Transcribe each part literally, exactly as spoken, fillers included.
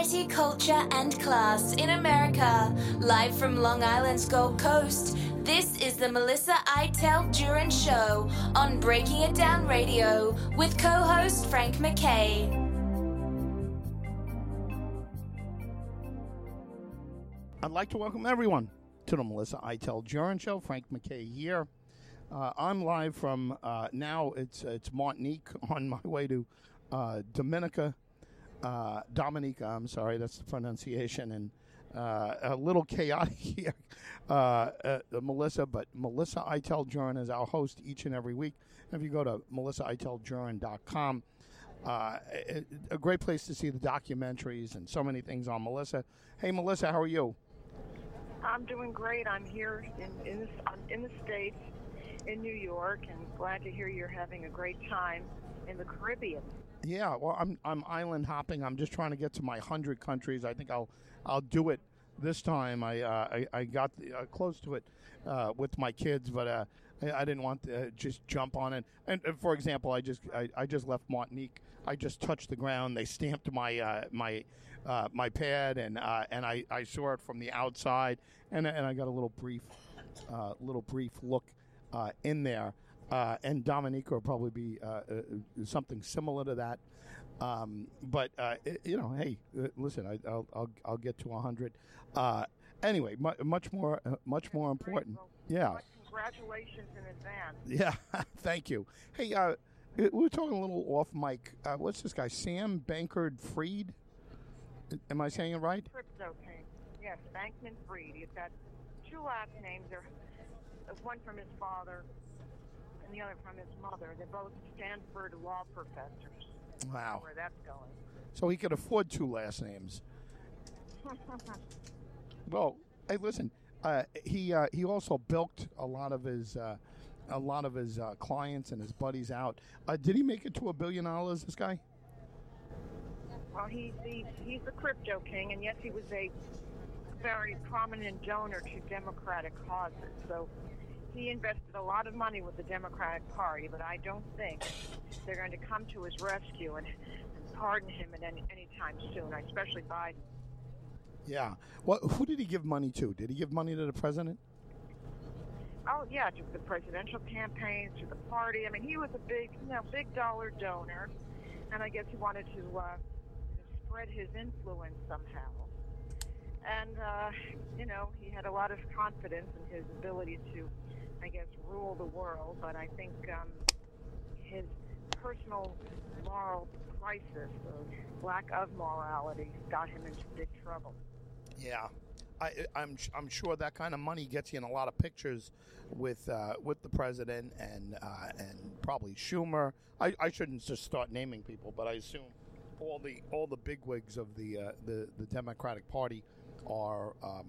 Variety, culture, and class in America. Live from Long Island's Gold Coast, this is the Melissa Iteld Duran Show on Breaking It Down Radio with co-host Frank McKay. I'd like to welcome everyone to the Melissa Iteld Duran Show. Frank McKay here. Uh, I'm live from uh, now. It's it's Martinique on my way to uh, Dominica, uh, Dominica. I'm sorry, that's the pronunciation, and uh, a little chaotic here, uh, uh, Melissa. But Melissa Iteld Duran is our host each and every week. If you go to melissa iteld duran dot com, uh, it, a great place to see the documentaries and so many things on Melissa. Hey, Melissa, how are you? I'm doing great. I'm here in in the, in the States, in New York, and glad to hear you're having a great time in the Caribbean. Yeah, well, I'm I'm island hopping. I'm just trying to get to my hundred countries. I think I'll I'll do it this time. I uh, I, I got the, uh, close to it uh, with my kids, but uh, I, I didn't want to uh, just jump on it. And, and for example, I just I, I just left Martinique. I just touched the ground. They stamped my uh, my uh, my pad, and uh, and I, I saw it from the outside, and and I got a little brief uh, little brief look uh, in there. Uh, and Dominica will probably be uh, uh, something similar to that. Um, but uh, it, you know, hey, uh, listen, I, I'll, I'll I'll get to a hundred. Uh, anyway, mu- much more uh, much more important. Yeah. Congratulations in advance. Yeah, thank you. Hey, uh, we were talking a little off mic. Uh, what's this guy, Sam Bankman-Fried? Am I saying it right? Crypto King. Yes, Bankman-Fried. He's got two last names. There, one from his father and the other from his mother. They're both Stanford law professors. Wow. Where that's going. So he could afford two last names. Well, hey, listen. Uh, he uh, he also bilked a lot of his uh, a lot of his uh, clients and his buddies out. Uh, did he make it to a billion dollars? This guy? Well, he's the he's the crypto king, and yes, he was a very prominent donor to Democratic causes. So he invested a lot of money with the Democratic Party, but I don't think they're going to come to his rescue and, and pardon him at any any time soon, especially Biden. Yeah. Well, who did he give money to? Did he give money to the president? Oh yeah, to the presidential campaigns, to the party. I mean, he was a big, you know, big dollar donor, and I guess he wanted to uh, spread his influence somehow. And uh, you know, he had a lot of confidence in his ability to, I guess, rule the world. But I think um, his personal moral crisis, or lack of morality, got him into big trouble. Yeah, I, I'm I'm sure that kind of money gets you in a lot of pictures with uh, with the president and uh, and probably Schumer. I, I shouldn't just start naming people, but I assume all the all the bigwigs of the uh, the the Democratic Party are um,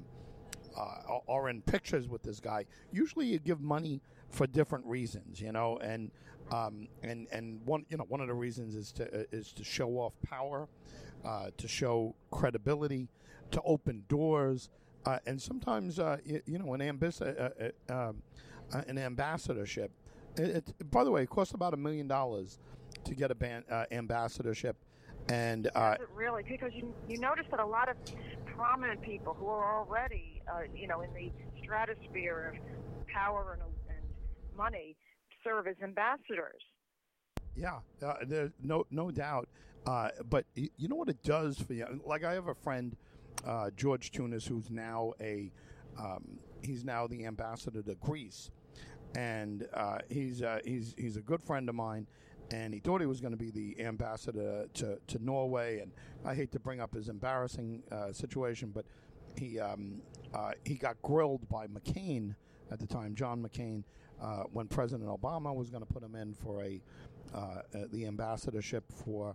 uh, are in pictures with this guy. Usually, you give money for different reasons, you know, and um, and and one you know one of the reasons is to uh, is to show off power, uh, to show credibility, to open doors, uh, and sometimes uh, you, you know an ambas- uh, uh, um, uh, an ambassadorship. It, it, by the way, it costs about a million dollars to get a ban- uh, ambassadorship, and uh, Does it really? Because you you notice that a lot of prominent people who are already uh, you know in the stratosphere of power and, and money serve as ambassadors. Yeah, uh, there's no no doubt. Uh, but y- you know what it does for you? Like I have a friend, uh, George Tunis, who's now a um, he's now the ambassador to Greece, and uh, he's uh, he's he's a good friend of mine. And he thought he was going to be the ambassador to, to Norway. And I hate to bring up his embarrassing uh, situation, but he um, uh, he got grilled by McCain at the time, John McCain, uh, when President Obama was going to put him in for a uh, uh, the ambassadorship for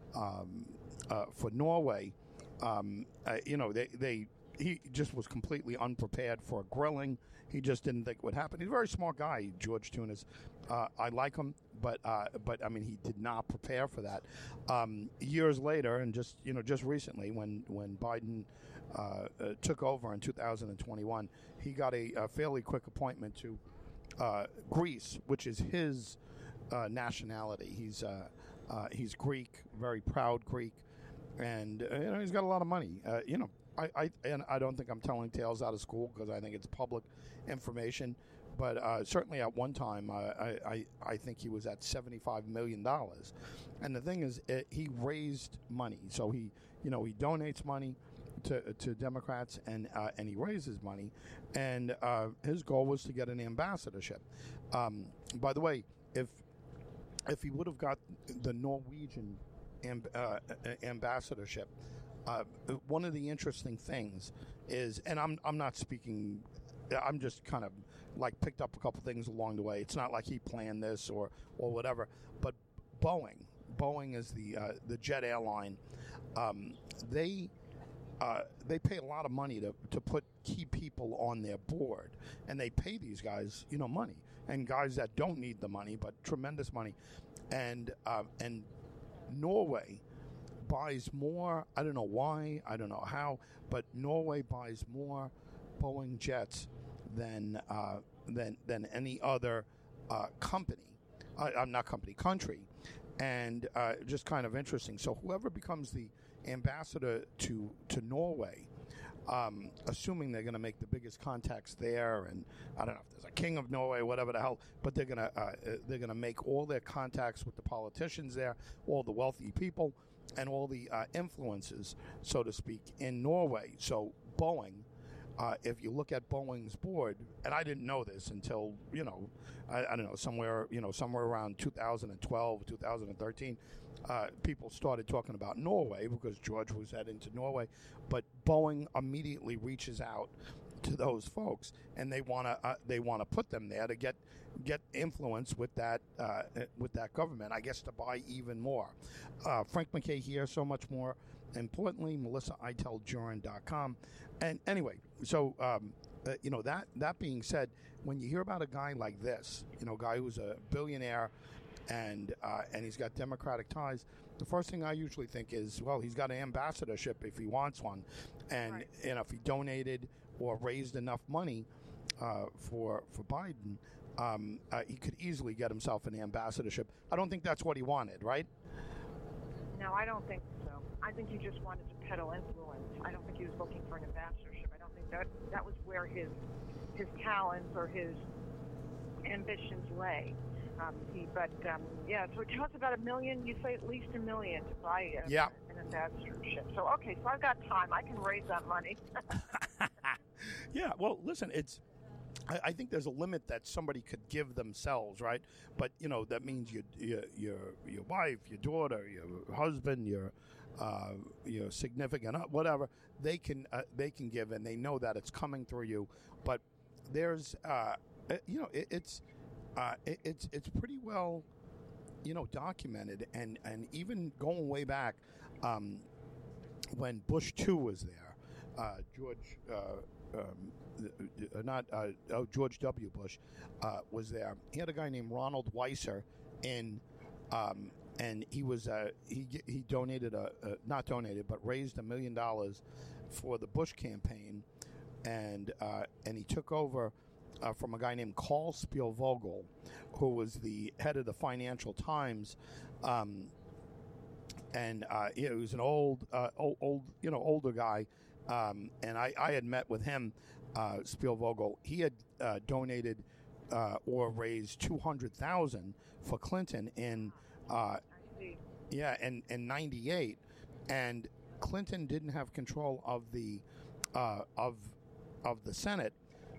um, uh, for Norway. Um, uh, you know, they they he just was completely unprepared for a grilling. He just didn't think it would happen. He's a very smart guy, George Tunis. Uh, I like him, but uh, but I mean, he did not prepare for that. Um, years later, and just you know, just recently, when when Biden uh, uh, took over in two thousand twenty-one, he got a, a fairly quick appointment to uh, Greece, which is his uh, nationality. He's uh, uh, he's Greek, very proud Greek. and uh, you know he's got a lot of money. Uh, you know, I, I and I don't think I'm telling tales out of school because I think it's public information. But uh, certainly at one time, uh, I, I I think he was at seventy-five million dollars. And the thing is, it, he raised money. So he, you know, he donates money to to Democrats, and uh, and he raises money. And uh, his goal was to get an ambassadorship. Um, by the way, if if he would have got the Norwegian amb- uh, ambassadorship, uh, one of the interesting things is, and I'm I'm not speaking, I'm just kind of like picked up a couple things along the way. It's not like he planned this or or whatever. But Boeing, Boeing is the uh, the jet airline. Um, they uh, they pay a lot of money to to put key people on their board, and they pay these guys, you know, money, and guys that don't need the money, but tremendous money, and uh, and Norway buys more. I don't know why. I don't know how, but Norway buys more Boeing jets than uh, than than any other uh, company. Uh, I'm not company, country, and uh, just kind of interesting. So whoever becomes the ambassador to to Norway, um, assuming they're going to make the biggest contacts there, and I don't know if there's a king of Norway, whatever the hell, but they're going to uh, they're going to make all their contacts with the politicians there, all the wealthy people, and all the uh, influences, so to speak, in Norway. So Boeing. Uh, if you look at Boeing's board, and I didn't know this until, you know, I, I don't know, somewhere, you know, somewhere around two thousand twelve, two thousand thirteen, uh, people started talking about Norway because George was heading to Norway. But Boeing immediately reaches out to those folks, and they want to uh, they want to put them there to get get influence with that uh, with that government, I guess, to buy even more. Uh, Frank McKay here, so much more. Importantly, Melissa Eitel Jurin dot com. And anyway, so, um, uh, you know, that, that being said, when you hear about a guy like this, you know, a guy who's a billionaire and uh, and he's got Democratic ties, the first thing I usually think is, well, he's got an ambassadorship if he wants one. And, Right. you know, if he donated or raised enough money uh, for, for Biden, um, uh, he could easily get himself an ambassadorship. I don't think that's what he wanted, right? No, I don't think so. I think he just wanted to peddle influence. I don't think he was looking for an ambassadorship. I don't think that that was where his his talents or his ambitions lay. Um, he, but um, yeah, so it costs about a million. You say at least a million to buy a, Yeah. an ambassadorship. So okay, so I've got time. I can raise that money. Yeah, well, listen, it's. I, I think there's a limit that somebody could give themselves, right? But you know that means your your your, your wife, your daughter, your husband, your uh, your significant, whatever they can uh, they can give, and they know that it's coming through you. But there's, uh, you know, it, it's uh, it, it's it's pretty well, you know, documented, and and even going way back, um, when Bush two was there, uh, George. Uh, um, Uh, not uh, oh, George W. Bush uh, was there. He had a guy named Ronald Weiser in, um, and he was uh, he he donated a uh, not donated but raised a million dollars for the Bush campaign, and uh, and he took over uh, from a guy named Carl Spielvogel, who was the head of the Financial Times, um, and uh, he was an old uh, old, old you know older guy, um, and I, I had met with him. Uh, Spielvogel, he had uh, donated uh, or raised two hundred thousand for Clinton in, uh, yeah, in in ninety-eight, and Clinton didn't have control of the uh, of of the Senate,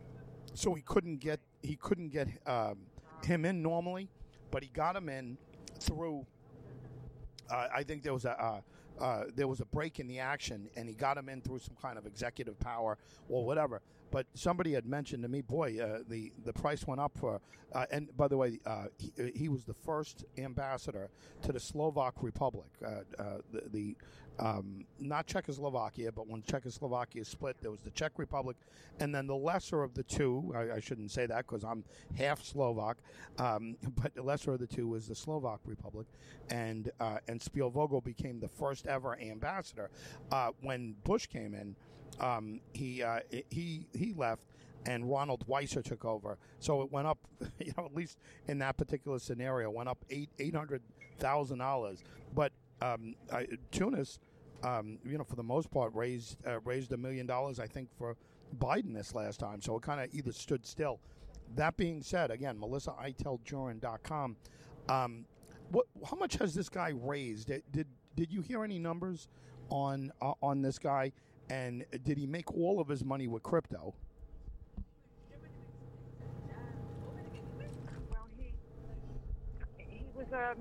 so he couldn't get he couldn't get um, him in normally, but he got him in through. Uh, I think there was a. Uh, Uh, there was a break in the action, and he got him in through some kind of executive power or whatever. But somebody had mentioned to me, boy, uh, the the price went up for. Uh, and by the way, uh, he, he was the first ambassador to the Slovak Republic, uh, uh, the, the um, not Czechoslovakia, but when Czechoslovakia split, there was the Czech Republic, and then the lesser of the two. I, I shouldn't say that because I'm half Slovak, um, but the lesser of the two was the Slovak Republic, and uh, and Spielvogel became the first ever ambassador. Uh, when Bush came in, um, he uh, he he left, and Ronald Weiser took over. So it went up, you know, at least in that particular scenario, went up eight eight hundred thousand dollars. But um, I, Tunis, um, you know, for the most part, raised uh, raised a million dollars, I think, for Biden this last time. So it kind of either stood still. That being said, again, Melissa I Tell Jurin dot com. Um, what? How much has this guy raised? Did did, did you hear any numbers on uh, on this guy? And did he make all of his money with crypto? Well, he he was um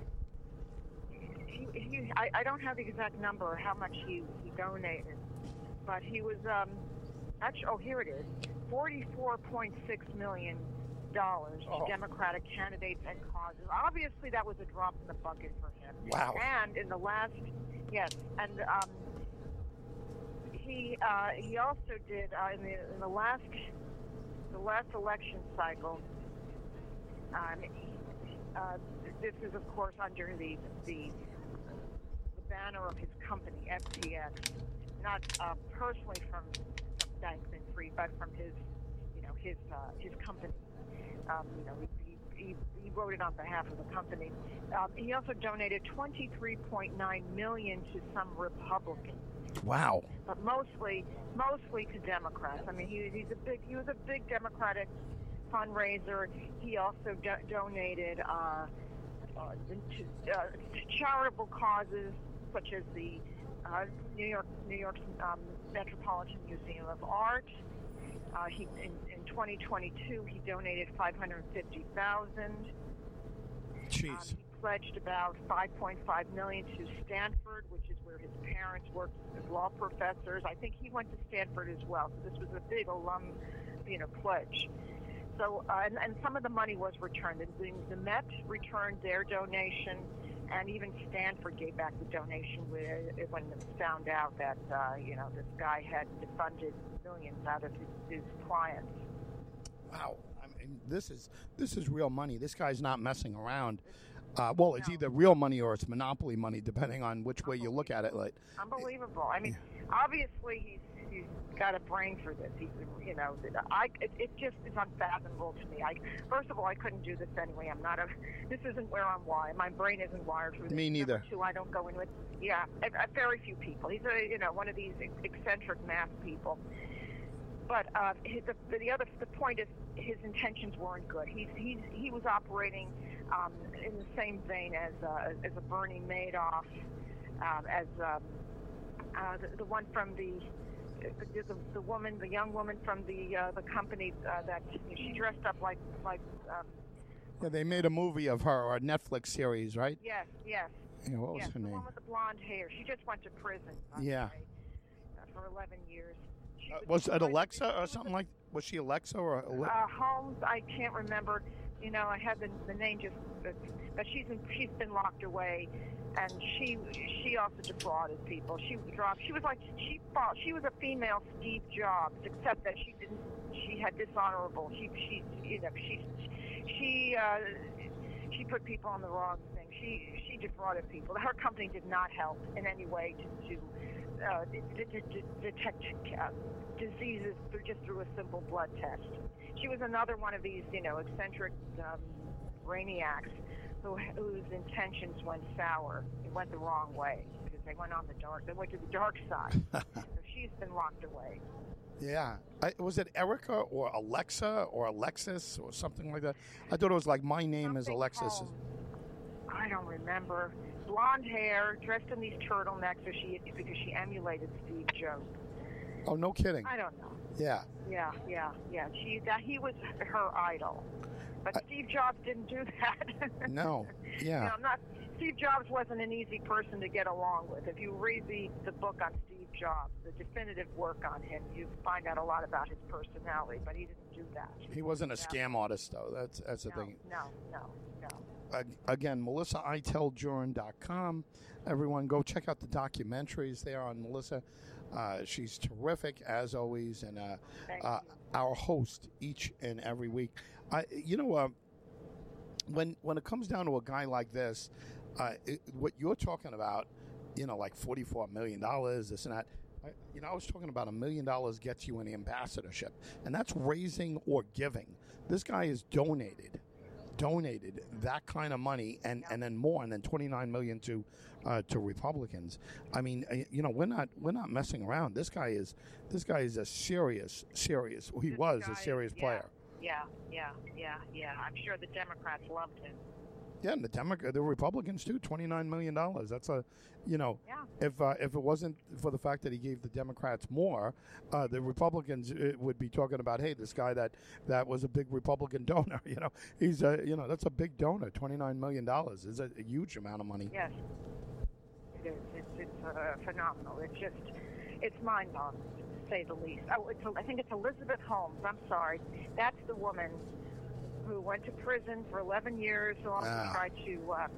he, he I, I don't have the exact number or how much he, he donated, but he was um actually oh here it is forty-four point six million dollars to oh. Democratic candidates and causes. Obviously, that was a drop in the bucket for him. Wow! And in the last yes, and um. He uh, he also did uh, in the in the last the last election cycle. Um, he, uh, this is of course under the the, the banner of his company F T X, not uh, personally from, from Bankman-Fried, but from his you know his uh, his company. Um, you know he, he he wrote it on behalf of the company. Um, he also donated twenty-three point nine million dollars to some Republicans. Wow! But mostly, mostly to Democrats. I mean, he, he's a big. He was a big Democratic fundraiser. He also do- donated uh, uh, to, uh, to charitable causes such as the uh, New York, New York um, Metropolitan Museum of Art. Uh, he in, in twenty twenty-two he donated five hundred fifty thousand. Jeez. Um, he pledged about five point five million dollars to Stanford, which is where his parents worked as law professors. I think he went to Stanford as well, so this was a big alum, you know, pledge. So, uh, and, and some of the money was returned. The, the Met returned their donation, and even Stanford gave back the donation when it was found out that, uh, you know, this guy had defunded millions out of his, his clients. Wow. I mean, this is this is real money. This guy's not messing around. Uh, well, it's No. either real money or it's monopoly money, depending on which way you look at it. Like, Unbelievable. I mean, obviously he's he's got a brain for this. He's, you know, I it, it just is unfathomable to me. I first of all, I couldn't do this anyway. I'm not a. This isn't where I'm wired. My brain isn't wired for this. Me neither. Number two, I don't go in with. Yeah, a, a very few people. He's a you know one of these eccentric math people. But uh, his, the, the other the point is his intentions weren't good. He's he's he was operating um, in the same vein as uh, as a Bernie Madoff, um, as um, uh, the, the one from the the, the the woman, the young woman from the uh, the company uh, that she dressed up like like. Um, yeah, they made a movie of her or a Netflix series, right? yes, yes. Yeah, what was yes, her the name? one with the blonde hair. She just went to prison. Yeah. Okay, uh, for eleven years. She Uh, was it Alexa or something like? Was she Alexa or? Ale- Uh, Holmes, I can't remember. You know, I had the, the name just, but, but she's in, she's been locked away, and she she also defrauded people. She dropped. She was like she fought. She was a female Steve Jobs, except that she didn't. She had dishonorable. She she you know she she uh, she put people on the wrong thing. She she defrauded people. Her company did not help in any way to to uh, d- d- d- detect uh, diseases through just through a simple blood test. She was another one of these, you know, eccentric um, brainiacs who, whose intentions went sour. It went the wrong way because they went on the dark. They went to the dark side. So she's been locked away. Yeah. I, was it Erica or Alexa or Alexis or something like that? I thought it was like my name is Something Alexis. called- I don't remember. Blonde hair, dressed in these turtlenecks, so she because she emulated Steve Jobs. Oh, no kidding. I don't know. Yeah. Yeah, yeah, yeah. She that he was her idol, but I- Steve Jobs didn't do that. No. Yeah. You know, not Steve Jobs wasn't an easy person to get along with. If you read the the book on Steve Jobs, the definitive work on him, you find out a lot about his personality. But he didn't do that. He wasn't a Yeah. scam artist, though. That's that's the No, thing. no, no, no. Uh, again, Melissa I Tell Jurin dot com. Everyone, go check out the documentaries there on Melissa. Uh, she's terrific, as always, and uh, Thank uh, you. our host each and every week. I, you know, uh, when when it comes down to a guy like this, uh, it, what you're talking about, you know, like forty-four million dollars, this and that. I, you know, I was talking about a million dollars gets you an ambassadorship, and that's raising or giving. This guy is donated. donated that kind of money and, and then more, and then twenty-nine million to uh, to Republicans. I mean, uh, you know, we're not we're not messing around. This guy is this guy is a serious serious. He This was guy a serious is- yeah. player. Yeah, yeah, yeah, yeah. I'm sure the Democrats loved him. Yeah, and the Demo- the Republicans too. Twenty-nine million dollars. That's a, you know, Yeah. if uh, if it wasn't for the fact that he gave the Democrats more, uh, the Republicans uh, would be talking about, hey, this guy that, that was a big Republican donor. You know, he's a, you know, that's a big donor. Twenty-nine million dollars is a, a huge amount of money. Yes. It is. It's, it's uh, phenomenal. It's just, it's mind-boggling, to say the least. Oh, it's, I think it's Elizabeth Holmes. I'm sorry. That's the woman who went to prison for eleven years so also Wow. tried to, uh,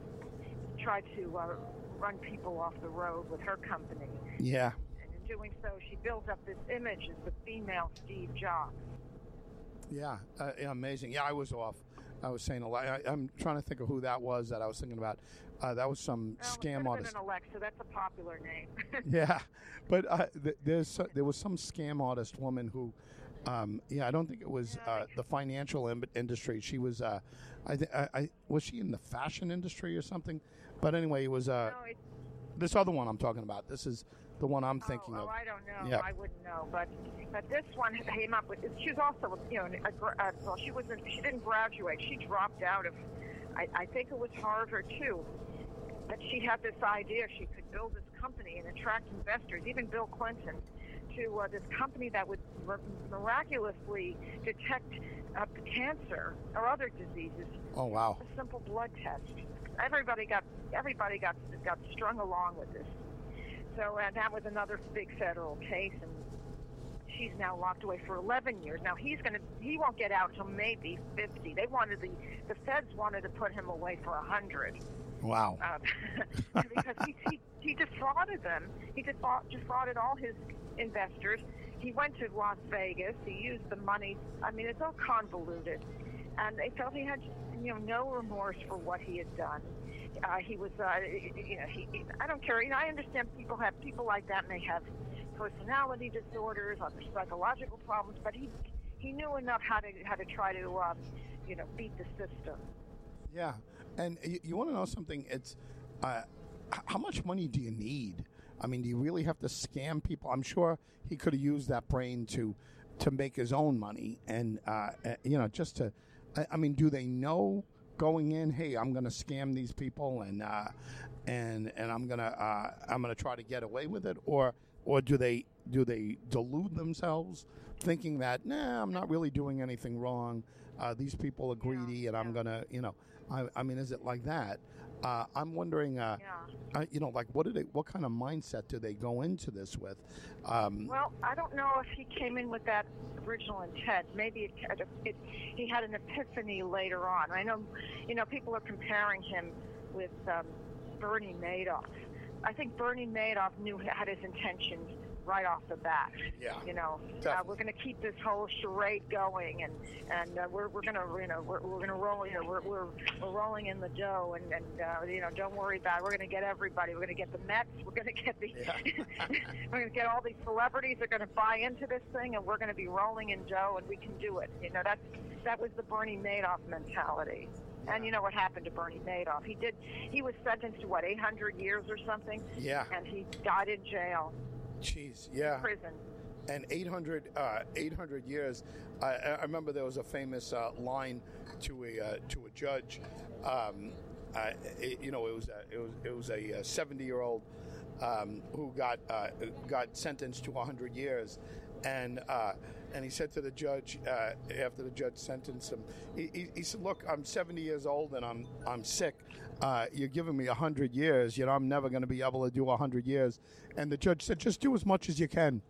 tried to uh, run people off the road with her company. Yeah. And in doing so, she built up this image as the female Steve Jobs. Yeah, uh, yeah, amazing. Yeah, I was off. I was saying a lot. I, I'm trying to think of who that was that I was thinking about. Uh, that was some Well, scam it could artist. have been an Alexa. That's a popular name. Yeah, but uh, th- there's uh, there was some scam artist woman who, um, yeah, I don't think it was Yeah, uh, the financial in- industry. She was, uh, I, th- I, I was she in the fashion industry or something? But anyway, it was uh, No, it- this other one I'm talking about. This is the one I'm thinking oh, of. Oh, I don't know. Yeah. I wouldn't know. But but this one came up with. She was also, you know, a, gra- uh, well, she wasn't. She didn't graduate. She dropped out of. I, I think it was Harvard too. But she had this idea she could build this company and attract investors, even Bill Clinton, to uh, this company that would mir- miraculously detect uh, cancer or other diseases. Oh wow. A simple blood test. Everybody got everybody got got strung along with this. So uh, that was another big federal case, and she's now locked away for eleven years. Now he's gonna he won't get out until maybe fifty. They wanted the the feds wanted to put him away for a hundred. Wow. Uh, because he, he he defrauded them. He defra- defrauded all his investors. He went to Las Vegas. He used the money. I mean, it's all convoluted, and they felt he had, you know, no remorse for what he had done. Uh, he was, uh, you know, he, he, I don't care. You know, I understand people have people like that may have personality disorders, other psychological problems, but he he knew enough how to how to try to, um, you know, beat the system. Yeah, and you, you want to know something? It's uh, h- how much money do you need? I mean, do you really have to scam people? I'm sure he could have used that brain to to make his own money, and uh, uh, you know, just to. I, I mean, do they know going in? Hey, I'm going to scam these people, and uh, and and I'm gonna uh, I'm gonna try to get away with it, or or do they do they delude themselves, thinking that nah, I'm not really doing anything wrong. Uh, these people are greedy, and I'm yeah. gonna, you know, I, I mean, is it like that? Uh, I'm wondering, uh, Yeah. uh, you know, like what do they, what kind of mindset do they go into this with? Um, Well, I don't know if he came in with that original intent. Maybe it, it, it, he had an epiphany later on. I know, you know, people are comparing him with um, Bernie Madoff. I think Bernie Madoff knew had his intentions right off the bat. Yeah, You know, uh, definitely. we're going to keep this whole charade going, and and uh, we're we're going to you know we're we're going to roll you know we're we're we're rolling in the dough, and and uh, you know don't worry about it. We're going to get everybody. We're going to get the Mets. We're going to get the Yeah. we're going to get all these celebrities. They're going to buy into this thing, and we're going to be rolling in dough, and we can do it. You know, that's that was the Bernie Madoff mentality. And you know what happened to Bernie Madoff? He did. He was sentenced to what, eight hundred years or something, yeah, and he died in jail, jeez, yeah. prison. And eight hundred, uh, eight hundred years. I, I remember there was a famous uh, line to a uh, to a judge. Um, uh, it, you know, it was a, it was it was a seventy year old um, who got uh, got sentenced to one hundred years, and uh, and he said to the judge uh, after the judge sentenced him, he, he, he said, "Look, I'm seventy years old and I'm I'm sick. Uh, you're giving me one hundred years. You know, I'm never going to be able to do one hundred years." And the judge said, "Just do as much as you can."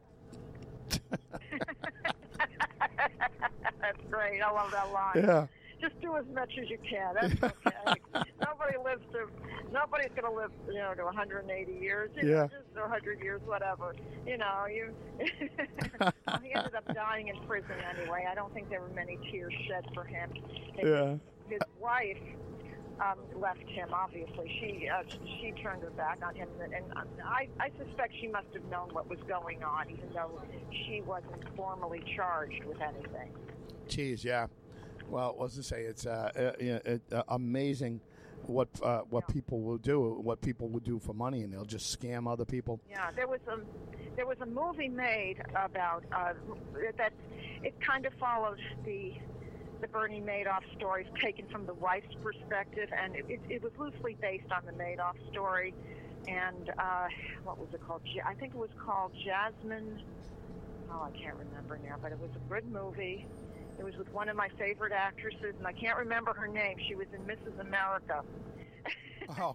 That's great. I love that line. Yeah. Just do as much as you can. That's okay. Nobody lives to. Nobody's going to live, you know, to one hundred eighty years. You know, Yeah. just one hundred years, whatever. You know, you. Well, he ended up dying in prison anyway. I don't think there were many tears shed for him. Yeah. His wife um, left him. Obviously, she uh, she turned her back on him, and I I suspect she must have known what was going on, even though she wasn't formally charged with anything. Jeez, yeah. Well, what's to say? It's uh, uh, yeah, it, uh, amazing what uh, what Yeah. people will do, what people will do for money, and they'll just scam other people. Yeah, there was a there was a movie made about uh, that. It kind of followed the the Bernie Madoff stories taken from the wife's perspective, and it, it, it was loosely based on the Madoff story. And uh, what was it called? Ja- I think it was called Jasmine. Oh, I can't remember now, but it was a good movie. It was with one of my favorite actresses, and I can't remember her name. She was in Missus America. Oh,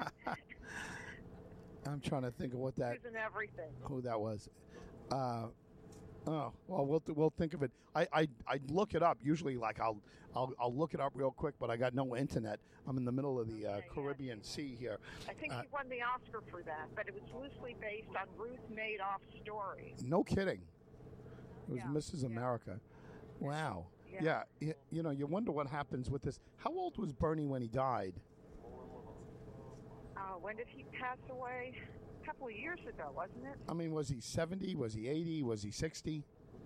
I'm trying to think of what that She's in everything. who that was. Uh, oh, well, we'll we'll think of it. I I I look it up. Usually, like I'll I'll I'll look it up real quick, but I got no internet. I'm in the middle of the uh, Okay, yeah. Caribbean Sea here. I think Uh, she won the Oscar for that, but it was loosely based on Ruth Madoff's story. No kidding. It was Yeah, Missus yeah. America. Wow. Yeah. Yeah. You, you know, you wonder what happens with this. How old was Bernie when he died? Uh, when did he pass away? A couple of years ago, wasn't it? I mean, was he seventy? Was he eighty? Was he sixty?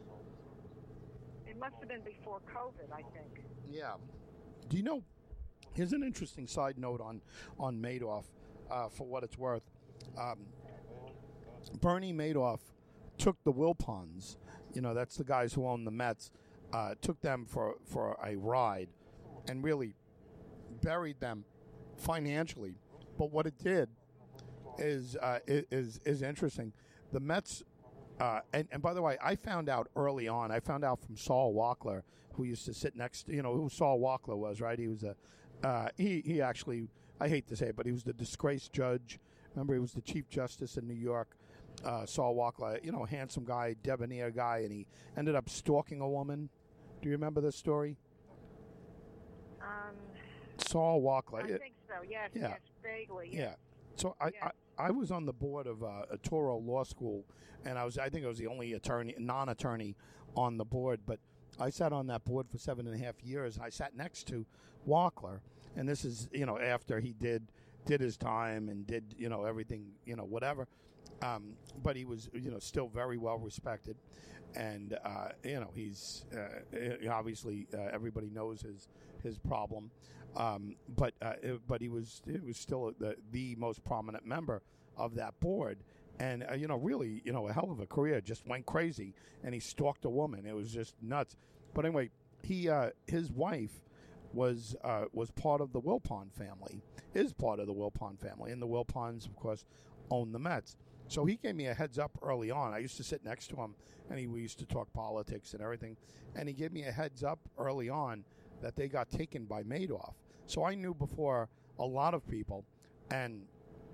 It must have been before COVID, I think. Yeah. Do you know? Here's an interesting side note on on Madoff, uh, for what it's worth. Um, Bernie Madoff took the Wilpons. You know, that's the guys who own the Mets. Uh, took them for for a ride, and really buried them financially. But what it did is uh, i- is is interesting. The Mets. Uh, and, and by the way, I found out early on. I found out from Saul Walkler, who used to sit next. You know who Saul Walkler was, right? He was a. Uh, he he actually. I hate to say it, but he was the disgraced judge. Remember, he was the Chief Justice in New York. Uh, Saul Walkler, you know, handsome guy, debonair guy, and he ended up stalking a woman. Do you remember this story? Um, Saul Walkler. I it- think so. Yes, yeah. yes, vaguely. Yes. Yeah. So I, Yeah. I, I was on the board of uh, a Toro Law School, and I was I think I was the only attorney, non-attorney, on the board. But I sat on that board for seven and a half years. I sat next to Walkler, and this is you know after he did did his time and did you know everything you know whatever. Um, but he was you know still very well respected, and uh, you know he's uh, obviously uh, everybody knows his his problem. Um, but uh, it, but he was he was still the the most prominent member of that board, and uh, you know really you know a hell of a career. Just went crazy, and he stalked a woman. It was just nuts. But anyway, he uh, his wife was uh, was part of the Wilpon family. Is part of the Wilpon family, and the Wilpons, of course, own the Mets. So he gave me a heads up early on. I used to sit next to him, and he, we used to talk politics and everything. And he gave me a heads up early on that they got taken by Madoff. So I knew before a lot of people, and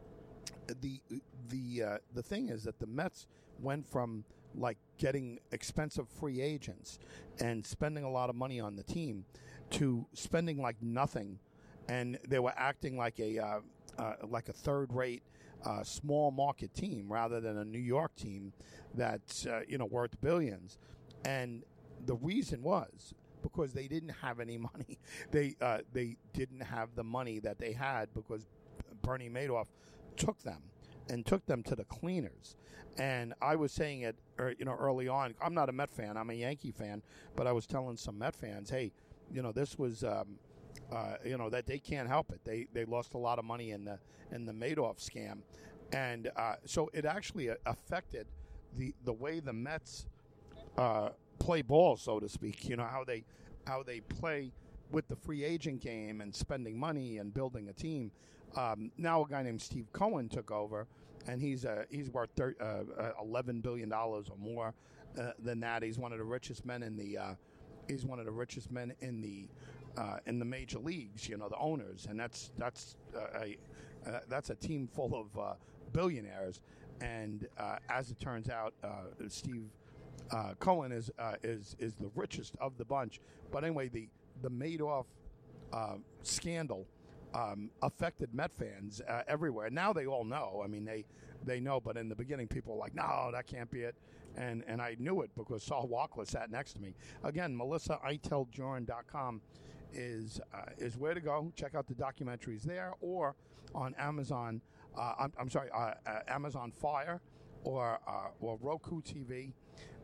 the the uh, the thing is that the Mets went from like getting expensive free agents and spending a lot of money on the team to spending like nothing, and they were acting like a uh, uh, like a third rate uh, small market team rather than a New York team that's uh, you know worth billions, and the reason was because they didn't have any money. They uh, they didn't have the money that they had because Bernie Madoff took them and took them to the cleaners. And I was saying it, er, you know, early on. I'm not a Met fan. I'm a Yankee fan. But I was telling some Met fans, hey, you know, this was, um, uh, you know, that they can't help it. They they lost a lot of money in the in the Madoff scam, and uh, so it actually affected the the way the Mets uh, play ball, so to speak. You know how they how they play with the free agent game and spending money and building a team. Um, now a guy named Steve Cohen took over, and he's uh, he's worth thir- uh, uh, eleven billion dollars or more uh, than that. He's one of the richest men in the uh, he's one of the richest men in the uh, in the major leagues. You know, the owners, and that's that's uh, a uh, that's a team full of uh, billionaires. And uh, as it turns out, uh, Steve uh, Cohen is uh, is is the richest of the bunch. But anyway, the the Madoff uh, scandal um, affected Met fans uh, everywhere. Now they all know. I mean, they they know. But in the beginning, people were like, "No, that can't be it." And and I knew it because Saul Walkler sat next to me. Again, Melissa Eitel Joran dot com is uh, is where to go. Check out the documentaries there, or on Amazon. Uh, I'm, I'm sorry, uh, uh, Amazon Fire, or uh, or Roku T V.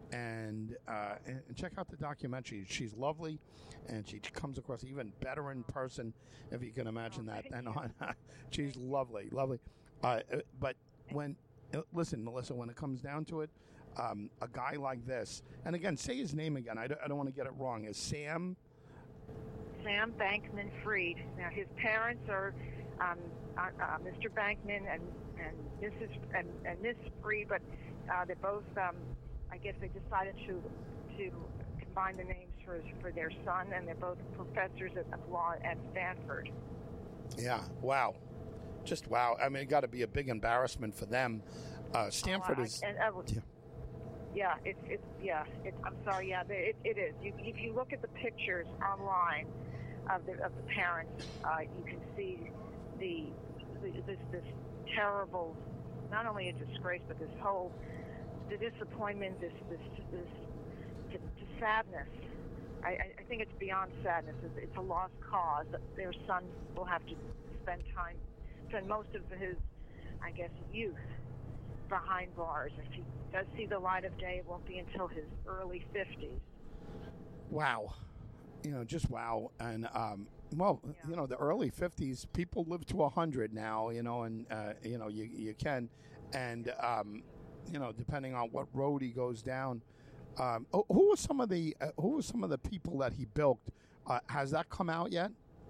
and, uh, and and check out the documentary. She's lovely, and she comes across even better in person, if you can imagine Oh, that. thank And you. on, she's lovely, lovely. Uh, uh, but when uh, listen, Melissa, when it comes down to it, um, a guy like this, and again, say his name again. I don't, I don't want to get it wrong. Is Sam? Sam Bankman Fried. Now his parents are um, uh, uh, Mister Bankman and and Missus and, and Miss Fried, but uh, they're both. Um, I guess they decided to to combine the names for for their son, and they're both professors of of law at Stanford. Yeah. Wow. Just wow. I mean, it got to be a big embarrassment for them. Uh, Stanford Oh, I- is. and, uh, Yeah. Yeah, it's it's yeah. It's, I'm sorry. Yeah, it, it is. You, if you look at the pictures online of the of the parents, uh, you can see the, the this this terrible, not only a disgrace, but this whole the disappointment, this this this to, to sadness. I, I I think it's beyond sadness. It's, it's a lost cause. Their son will have to spend time, spend most of his, I guess, youth behind bars. If he does see the light of day, it won't be until his early fifties. Wow. You know, just wow. And, um, well, Yeah. you know, the early fifties, people live to one hundred now, you know, and, uh, you know, you, you can. And, um, you know, depending on what road he goes down. Um, who who were some of the uh, who were some of the people that he bilked? Uh, has that come out yet?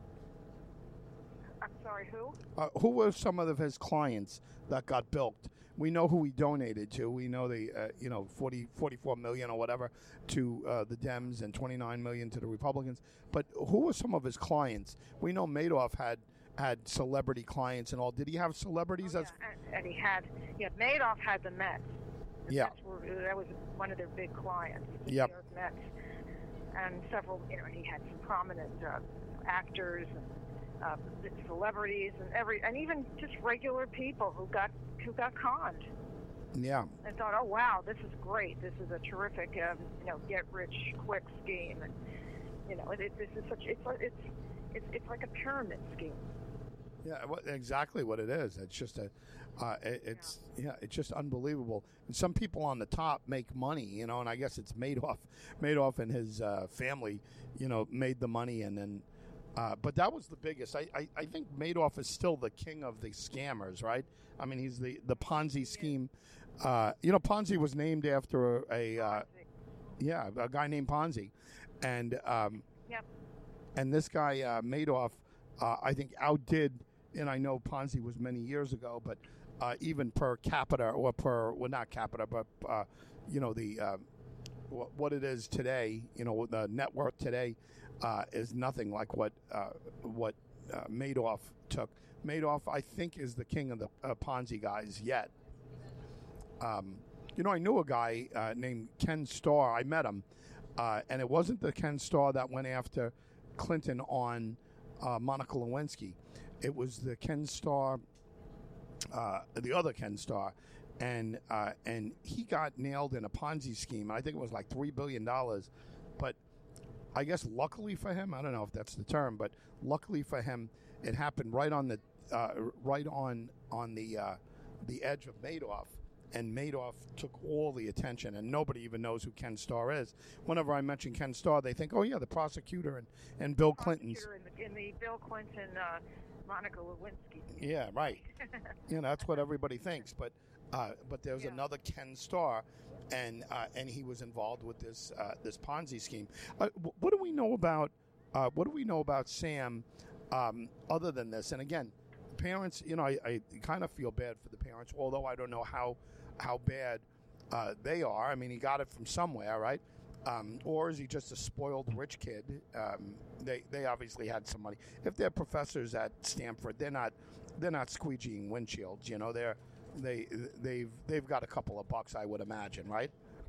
I'm sorry, who? Uh, who were some of his clients that got bilked? We know who he donated to. We know the, uh, you know, forty, forty-four million or whatever to uh, the Dems and twenty-nine million to the Republicans. But who were some of his clients? We know Madoff had had celebrity clients and all. Did he have celebrities Oh, as? yeah, and, and he had, yeah, Madoff had the Mets. The Yeah. Mets were, that was one of their big clients, the Yep. New York Mets. And several, you know, he had some prominent uh, actors and uh, celebrities and every, and even just regular people who got who got conned. Yeah. And thought, oh wow, this is great. This is a terrific, um, you know, get rich quick scheme. And you know, it, it, this is such. It's like- it's it's it's like a pyramid scheme. Yeah, what, exactly what it is. It's just a, uh, it, it's yeah. it's just unbelievable. And some people on the top make money, you know, and I guess it's Madoff, Madoff and his uh, family, you know, made the money, and then, uh, but that was the biggest. I, I, I think Madoff is still the king of the scammers, right? I mean, he's the the Ponzi scheme. Uh, you know, Ponzi was named after a, a uh, yeah, a guy named Ponzi, and um, Yep. and this guy uh, Madoff, uh, I think outdid. And I know Ponzi was many years ago, but uh, even per capita or per well, not capita, but uh, you know the uh, what, what it is today. You know, the net worth today uh, is nothing like what uh, what uh, Madoff took. Madoff, I think, is the king of the uh, Ponzi guys yet. Um, you know, I knew a guy uh, named Ken Starr. I met him, uh, and it wasn't the Ken Starr that went after Clinton on uh, Monica Lewinsky. It was the Ken Starr, uh, the other Ken Starr, and uh, and he got nailed in a Ponzi scheme. I think it was like three billion dollars, but I guess luckily for him, I don't know if that's the term, but luckily for him, it happened right on the uh, right on on the uh, the edge of Madoff. And Madoff took all the attention, and nobody even knows who Ken Starr is. Whenever I mention Ken Starr, they think, "Oh yeah, the prosecutor and, and Bill Clinton's." Prosecutor in the, in the Bill Clinton, uh, Monica Lewinsky. Yeah, right. You know, that's what everybody thinks. But uh, but there's Yeah. another Ken Starr, and uh, and he was involved with this uh, this Ponzi scheme. Uh, wh- what do we know about uh, what do we know about Sam um, other than this? And again, parents, you know, I, I kind of feel bad for the parents, although I don't know how how bad uh, they are. I mean, he got it from somewhere, right? Um, or is he just a spoiled rich kid? Um, they they obviously had some money. If they're professors at Stanford, they're not they're not squeegeeing windshields. You know, they're they they've they've got a couple of bucks, I would imagine, right?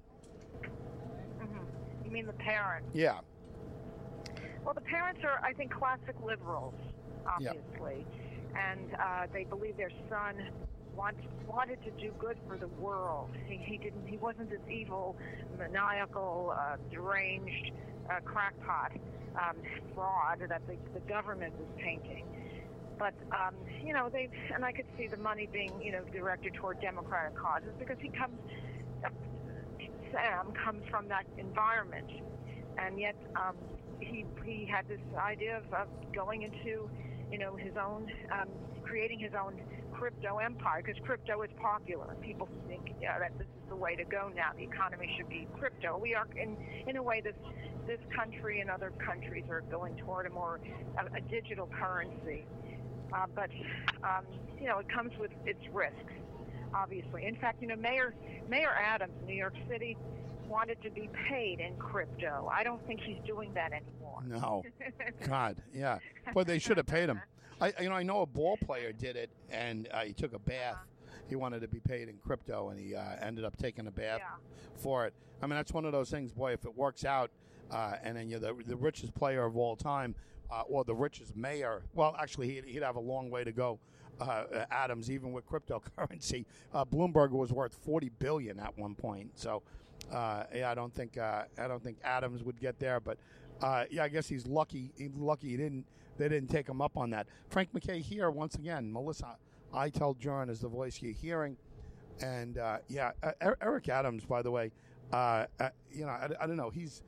hmm You mean the parents? Yeah, Well, the parents are, I think, classic liberals, Yeah. obviously, and uh, they believe their son want, wanted to do good for the world. He, he didn't. He wasn't this evil, maniacal, uh, deranged uh, crackpot um, fraud that the, the government was painting. But um, you know, they and I could see the money being, you know, directed toward democratic causes because he comes. Sam comes from that environment, and yet um, he he had this idea of, of going into, you know, his own, um, creating his own crypto empire, because crypto is popular. People think, yeah, that this is the way to go now. The economy should be crypto. We are, in in a way, this this country and other countries are going toward a more a, a digital currency. Uh, but um, you know, it comes with its risks, obviously. In fact, you know, Mayor Mayor Adams in New York City wanted to be paid in crypto. I don't think he's doing that anymore. No, God, yeah. Well, they should have paid him. I, you know, I know a ball player did it, and uh, he took a bath. Uh-huh. He wanted to be paid in crypto, and he uh, ended up taking a bath yeah. for it. I mean, that's one of those things, boy. If it works out, uh, and then you're the, the richest player of all time, uh, or the richest mayor. Well, actually, he'd, he'd have a long way to go. Uh, Adams, even with cryptocurrency, uh, Bloomberg was worth forty billion at one point. So, uh, yeah, I don't think uh, I don't think Adams would get there, but uh, yeah, I guess he's lucky. He's lucky he didn't. They didn't take him up on that. Frank MacKay here once again. Melissa Eitel-Jurin is the voice you're hearing, and uh, yeah, uh, Eric Adams, by the way, uh, uh, you know, I, I don't know. He's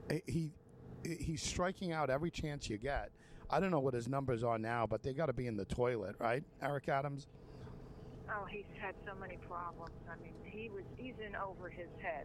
he he's striking out every chance you get. I don't know what his numbers are now, but they got to be in the toilet, right, Eric Adams? Oh, he's had so many problems. I mean, he was he's in over his head.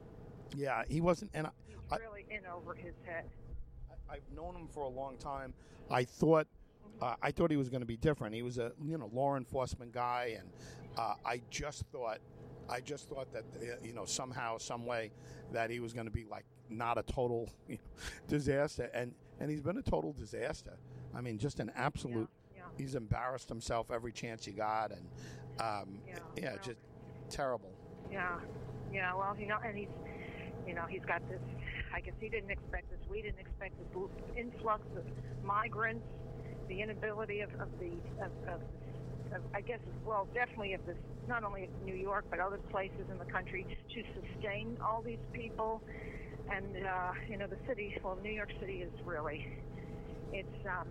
Yeah, he wasn't, and I, he's I, really in over his head. I, I've known him for a long time. I thought, uh, I thought he was going to be different. He was a you know law enforcement guy, and uh, I just thought, I just thought that uh, you know somehow, some way, that he was going to be like not a total you know, disaster, and and he's been a total disaster. I mean, just an absolute. Yeah, yeah. He's embarrassed himself every chance he got, and um, yeah, yeah well, just terrible. Yeah, yeah. Well, you know, and he's, you know, he's got this. I guess he didn't expect this. We didn't expect this influx of migrants, the inability of, of the, of, of, of, I guess, well, definitely of this, not only of New York, but other places in the country to sustain all these people. And, uh, you know, the city, well, New York City is really, it's, um,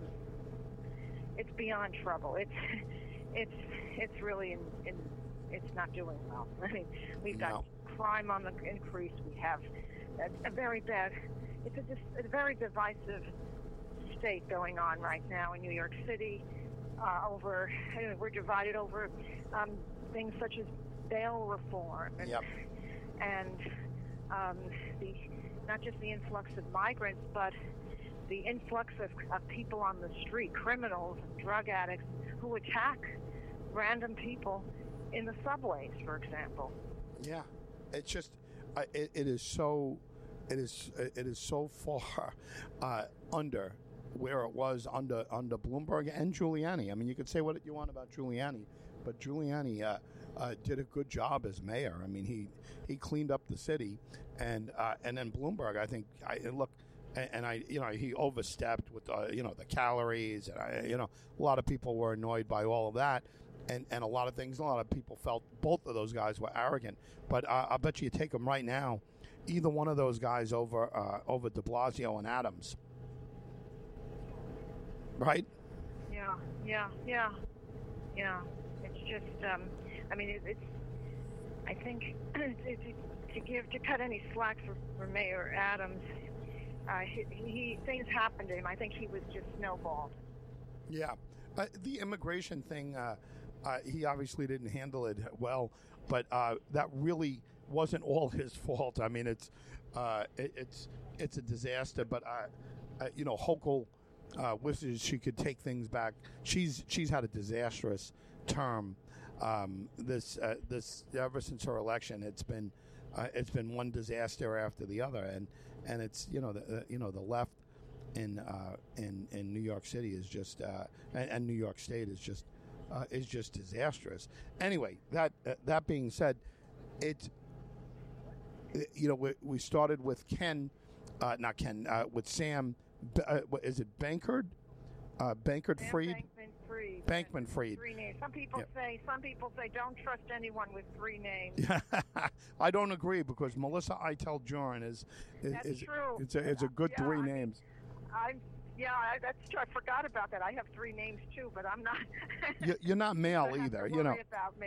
it's beyond trouble. It's, it's, it's really in, in it's not doing well. I mean, we've got no. crime on the increase. We have a, a very bad, it's a, dis, a very divisive state going on right now in New York City. Uh, over, anyway, we're divided over um, things such as bail reform and, yep. and um, the not just the influx of migrants, but the influx of, of people on the street, criminals and drug addicts who attack random people in the subways, for example. Yeah, it's just uh, it, it is so it is it is so far uh, under where it was under under Bloomberg and Giuliani. I mean, you could say what you want about Giuliani, but Giuliani uh, uh, did a good job as mayor. I mean, he he cleaned up the city, and uh, and then Bloomberg, I think, I look. And, and I, you know, he overstepped with, uh, you know, the calories. And I, you know, a lot of people were annoyed by all of that, and, and a lot of things. A lot of people felt both of those guys were arrogant. But uh, I bet you take them right now, either one of those guys over uh, over De Blasio and Adams, right? Yeah, yeah, yeah, yeah. It's just, um, I mean, it, it's. I think to, to, to give to cut any slack for, for Mayor Adams. Uh, he, he things happened to him. I think he was just snowballed. Yeah, uh, the immigration thing. Uh, uh, he obviously didn't handle it well, but uh, that really wasn't all his fault. I mean, it's uh, it, it's it's a disaster. But uh, uh, you know, Hochul uh, wishes she could take things back. She's she's had a disastrous term. Um, this uh, this ever since her election, it's been uh, it's been one disaster after the other, and. And it's you know the uh, you know the left in uh, in in New York City is just uh, and, and New York State is just uh, is just disastrous. Anyway, that uh, that being said, it you know we, we started with Ken, uh, not Ken, uh, with Sam. Uh, what, is it Bankard? Uh, Bankard Fried. Fried. Bankman Fried. Three names. Some people yep. say. Some people say don't trust anyone with three names. I don't agree because Melissa Eitel-Jurin is is, that's is true. It's a it's a good yeah, three I names. Mean, I'm yeah. I, that's true. I forgot about that. I have three names too, but I'm not. you, you're not male you either. have to you know. worry about me.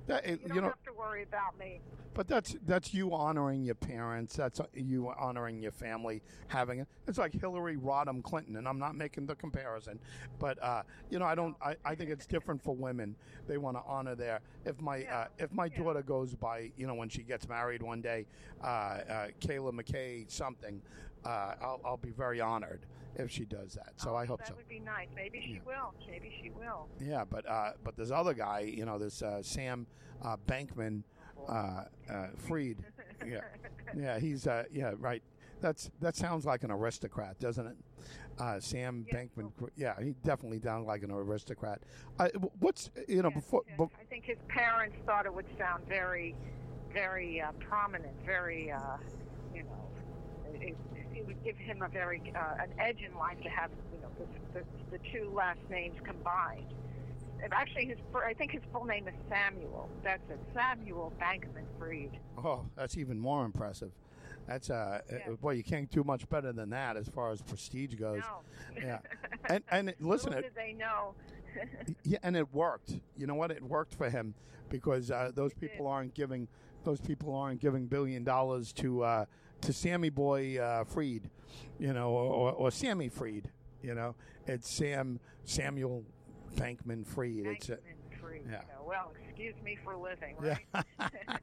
that You you don't know. have to worry about me. But that's that's you honoring your parents. That's you honoring your family. Having it. It's like Hillary Rodham Clinton, and I'm not making the comparison, but uh, you know, I don't. I, I think it's different for women. They want to honor their. If my Yeah. uh, if my Yeah. daughter goes by, you know, when she gets married one day, uh, uh, Kayla McKay something, uh, I'll I'll be very honored if she does that. So Oh, I hope that so. would be nice. Maybe she Yeah. will. Maybe she will. Yeah, but uh, but this other guy, you know, this uh, Sam uh, Bankman uh, uh, Fried. Yeah, yeah, he's uh, yeah, right. That's that sounds like an aristocrat, doesn't it? Uh, Sam Yeah. Bankman. Yeah, he definitely sounds like an aristocrat. Uh, what's you know Yes, before? yes. bef- I think his parents thought it would sound very, very uh, prominent, very, uh, you know, it, it would give him a very uh, an edge in life to have, you know, the, the, the two last names combined. And actually, his fir- I think his full name is Samuel. That's it, Samuel Bankman Fried. oh, that's even more impressive. That's uh, Yeah. uh, boy, you can't do much better than that as far as prestige goes. No. Yeah, and and it- listen, Little it, did they know. yeah, and it worked. You know what? It worked for him because uh, those people aren't giving those people aren't giving billion dollars to uh, to Sammy Boy uh, Fried, you know, or, or Sammy Fried. You know, it's Sam Samuel Bankman Fried. It's a, Bankman Fried. yeah. So, well, excuse me for living, yeah. right?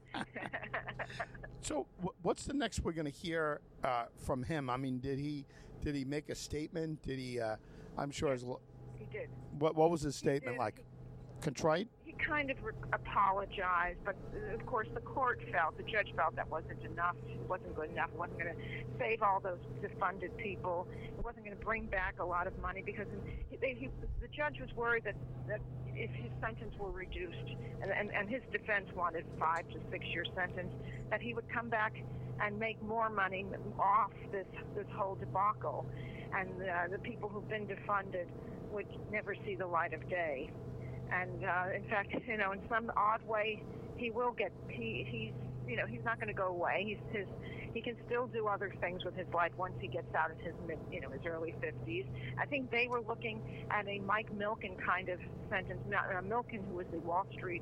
So, wh- what's the next we're going to hear uh, from him? I mean, did he did he make a statement? Did he? Uh, I'm sure. His, lo- He did. what what was his statement did. like? Contrite? He kind of re- apologized, but uh, of course the court felt, the judge felt that wasn't enough. It wasn't good enough. It wasn't going to save all those defunded people. It wasn't going to bring back a lot of money because he, they, he, the judge was worried that, that if his sentence were reduced, and, and, and his defense wanted five to six year sentence, that he would come back and make more money off this this whole debacle, and uh, the people who've been defunded would never see the light of day. And uh, in fact, you know, in some odd way, he will get. He he's you know he's not going to go away. He's his. He can still do other things with his life once he gets out in his mid, you know, his early fifties. I think they were looking at a Mike Milken kind of sentence. Not, uh, Milken, who was the Wall Street,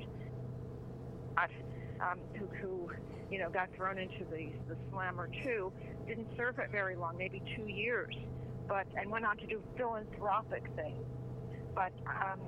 uh, um, who who you know got thrown into the the slammer too, didn't serve it very long, maybe two years, but and went on to do philanthropic things. But um,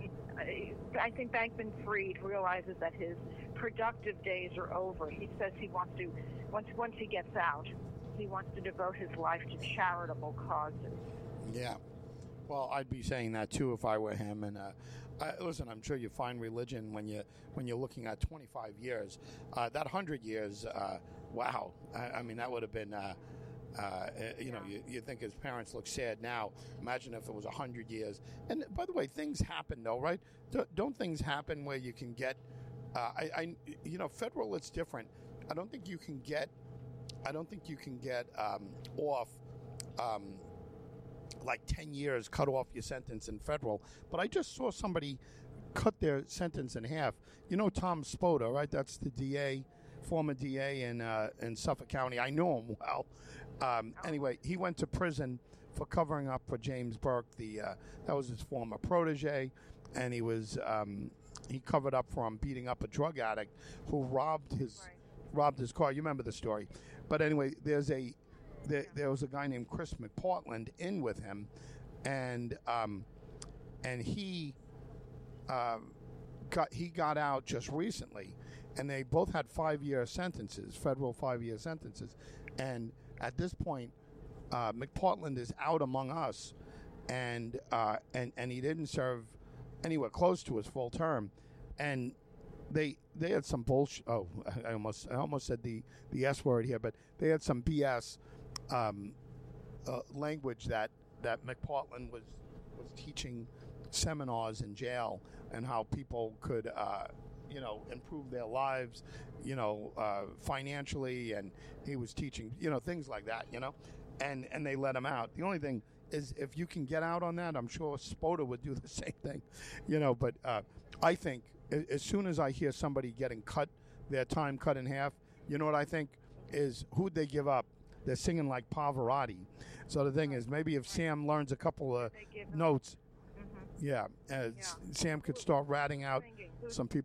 I think Bankman Fried realizes that his productive days are over. He says he wants to, once once he gets out, he wants to devote his life to charitable causes. Yeah. Well, I'd be saying that too if I were him. And uh, I, listen, I'm sure you find religion when you when you're looking at twenty-five years. Uh, that hundred years, uh, wow. I, I mean, that would have been. Uh, Uh, you know, you, you think his parents look sad now. Imagine if it was a hundred years. And by the way, things happen, though, right? Don't, don't things happen where you can get? Uh, I, I, you know, federal, it's different. I don't think you can get. I don't think you can get um, off. Um, like ten years, cut off your sentence in federal. But I just saw somebody cut their sentence in half. You know, Tom Spoda, right? That's the D A, former D A in uh, in Suffolk County. I know him well. Um, anyway, he went to prison for covering up for James Burke. The uh, that was his former protege, and he was um, he covered up for him beating up a drug addict who robbed his Right. robbed his car. You remember the story? But anyway, there's a there, there was a guy named Chris McPartland in with him, and um, and he uh, got he got out just recently, and they both had five year sentences, federal five year sentences, and at this point, uh, McPartland is out among us, and uh, and and he didn't serve anywhere close to his full term, and they they had some bullshit. Oh, I almost I almost said the the S word here, but they had some B S um, uh, language that that McPartland was was teaching seminars in jail, and how people could uh, you know improve their lives, you know uh, financially, and he was teaching you know things like that, you know, and and they let him out. The only thing is, if you can get out on that, I'm sure Spoda would do the same thing, you know. But uh, I think as soon as I hear somebody getting cut, their time cut in half, you know what I think is, who'd they give up? They're singing like Pavarotti. So the thing is, maybe if Sam learns a couple of They give him- notes, Mhm. yeah, uh, Yeah. Sam could start ratting out Singing. Who's- some people.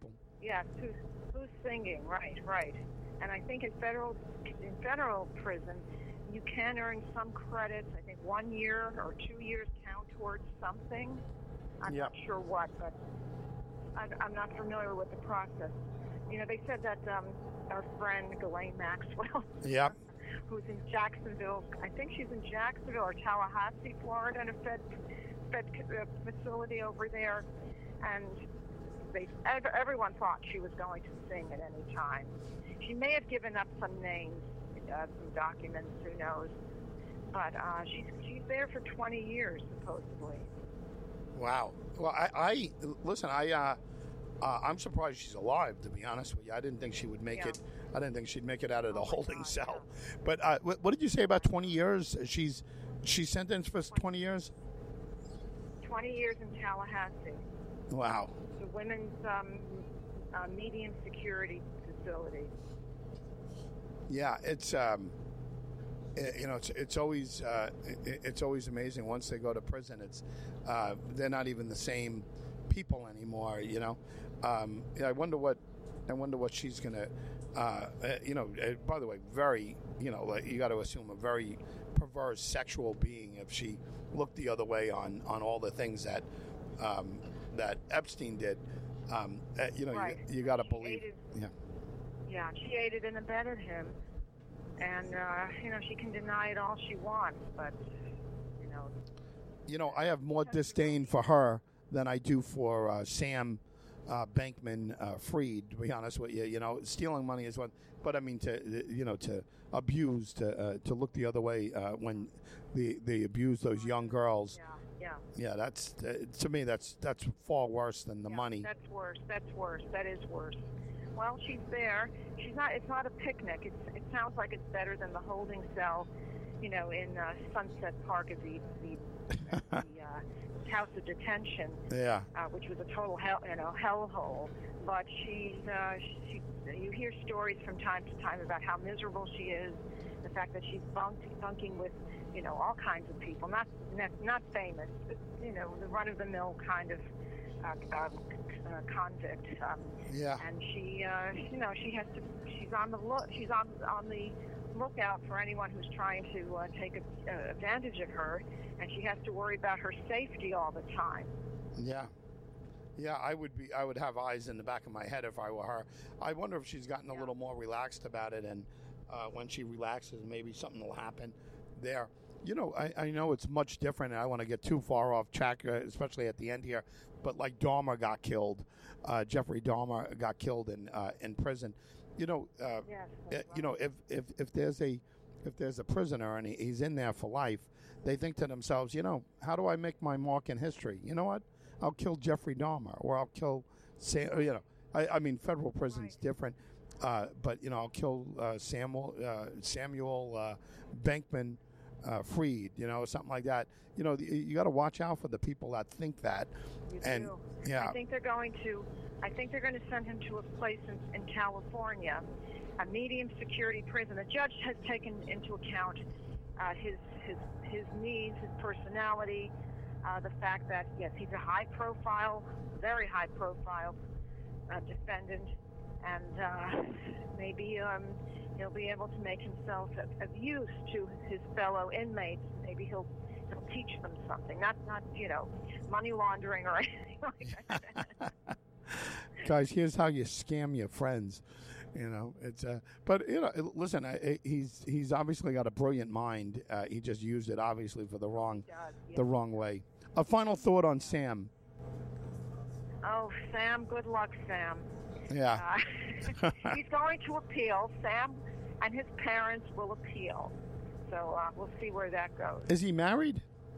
Yes, who's who's singing? Right, right. And I think in federal in federal prison, you can earn some credits. I think one year or two years count towards something. I'm Yep. not sure what, but I, I'm not familiar with the process. You know, they said that um, our friend Ghislaine Maxwell, Yep. who's in Jacksonville, I think she's in Jacksonville or Tallahassee, Florida, in a Fed Fed uh, facility over there, and they ev- everyone thought she was going to sing at any time. She may have given up some names, uh, some documents, who knows? But uh, she's she's there for twenty years supposedly. Wow. Well, I, I listen. I, uh, uh, I'm surprised she's alive. To be honest with you, I didn't think she would make Yeah. it. I didn't think she'd make it out of the Oh my holding God, cell. But uh, what, what did you say about twenty years? She's she's sentenced for twenty years. twenty years in Tallahassee, Wow. the women's um, uh, medium security facility. Yeah, it's um, i- you know, it's it's always uh, i- it's always amazing once they go to prison. It's uh, they're not even the same people anymore. You know, um, I wonder what I wonder what she's gonna. Uh, uh, you know, uh, by the way, very you know, like you got to assume a very perverse sexual being if she looked the other way on on all the things that um, that Epstein did. Um, uh, you know, Right. you, you got to She believe. aided- Yeah. Yeah, she aided and abetted him, and uh, you know she can deny it all she wants, but you know. You know, I have more disdain for her than I do for uh, Sam uh, Bankman uh, Fried. To be honest with you, you know, stealing money is one, but I mean to you know to abuse, to uh, to look the other way uh, when they they abuse those young girls. Yeah, yeah. Yeah, that's uh, to me that's that's far worse than the Yeah, money. That's worse. That's worse. That is worse. Well, she's there. She's not. It's not a picnic. It's, it sounds like it's better than the holding cell, you know, in uh, Sunset Park at the the, the uh, house of detention, Yeah, uh, which was a total hell, you know, hellhole. But she's. Uh, she, you hear stories from time to time about how miserable she is. The fact that she's bunked, bunking with, you know, all kinds of people, not not, not famous, but, you know, the run-of-the-mill kind of uh, um, uh, convict. Um, yeah. and she, uh, you know, she has to. She's on the look. She's on on the lookout for anyone who's trying to uh, take a, uh, advantage of her, and she has to worry about her safety all the time. Yeah. Yeah, I would be. I would have eyes in the back of my head if I were her. I wonder if she's gotten a Yeah. little more relaxed about it, and uh, when she relaxes, maybe something will happen there. You know, I, I know it's much different, and I want to get too far off track, uh, especially at the end here. But like Dahmer got killed, uh, Jeffrey Dahmer got killed in uh, in prison. You know, uh, Yes. uh, you know, if, if if there's a if there's a prisoner and he, he's in there for life, they think to themselves, you know, how do I make my mark in history? You know what? I'll kill Jeffrey Dahmer, or I'll kill, Sam, you know, I, I mean, federal prison's Right. different, uh, but you know, I'll kill uh, Samuel uh, Samuel uh, Bankman uh, Fried, you know, something like that. You know, you, you got to watch out for the people that think that, You and do. yeah, I think they're going to. I think they're going to send him to a place in, in California, a medium security prison. The judge has taken into account uh, his his his needs, his personality, uh, the fact that yes, he's a high profile, very high profile uh, defendant, and uh, maybe um, he'll be able to make himself of, of use to his fellow inmates. Maybe he'll he'll teach them something, not not you know money laundering or anything like that. guys, here's how you scam your friends. You know, it's uh, but you know, listen, I, he's he's obviously got a brilliant mind. Uh, he just used it obviously for the wrong Does, yeah. the wrong way. A final thought on Sam. Oh, Sam, good luck, Sam. Yeah, Uh, he's going to appeal. Sam and his parents will appeal. So uh, we'll see where that goes. is he married?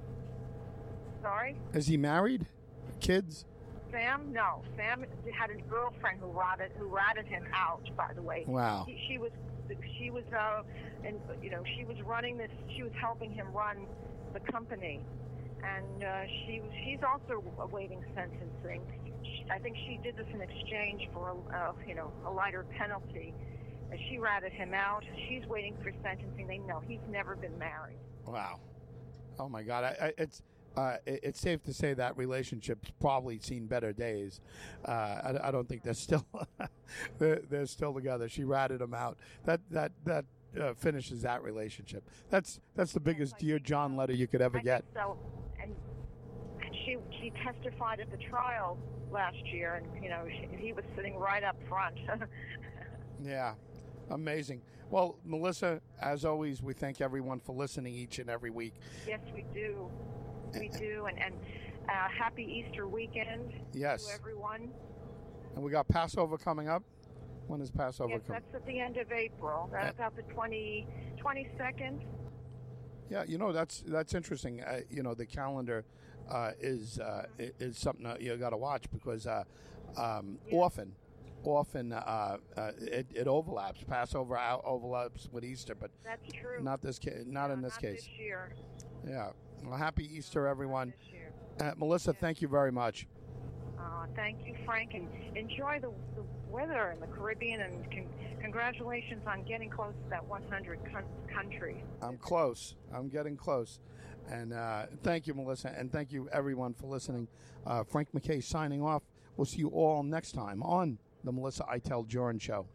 Sorry? Is he married? Kids? Sam? No. Sam had a girlfriend who ratted who ratted him out, by the way. Wow. He, she was she was uh and you know, she was running this she was helping him run the company. And uh, she was she's also awaiting sentencing. She, I think she did this in exchange for a uh, you know, a lighter penalty. And she ratted him out. She's waiting for sentencing. They know he's never been married. Wow. Oh my God. I, I, it's uh, it, it's safe to say that relationship's probably seen better days. Uh, I, I don't think they're still they're, they're still together. She ratted him out. That that that uh, finishes that relationship. That's that's the biggest Dear John letter you could ever I get. think so, and she she testified at the trial last year, and you know she, he was sitting right up front. Yeah, amazing. Well, Melissa, as always, we thank everyone for listening each and every week. Yes, we do. We do, and, and uh, happy Easter weekend yes. to everyone. And we got Passover coming up. When is Passover yes, coming? that's at the end of April. That's about the twenty, twenty-second. Yeah, you know, that's that's interesting. Uh, you know, the calendar uh, is uh, is something that you got to watch because uh, um, yeah. often, often uh, uh, it, it overlaps. Passover out overlaps with Easter, but that's true. Not this ca- Not no, in this not case. This year. Yeah. Well, happy Easter, everyone. Not this year. Uh, Melissa, yeah. thank you very much. Uh, thank you, Frank, and enjoy the, the weather in the Caribbean, and con- congratulations on getting close to that one hundred con- country. I'm close. I'm getting close. And uh, thank you, Melissa, and thank you, everyone, for listening. Uh, Frank McKay signing off. We'll see you all next time on the Melissa Eitel Jurin Show.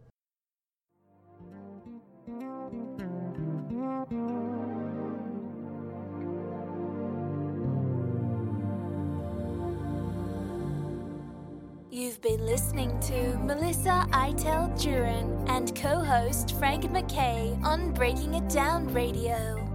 You've been listening to Melissa Eitel Jurin and co-host Frank McKay on Breaking It Down Radio.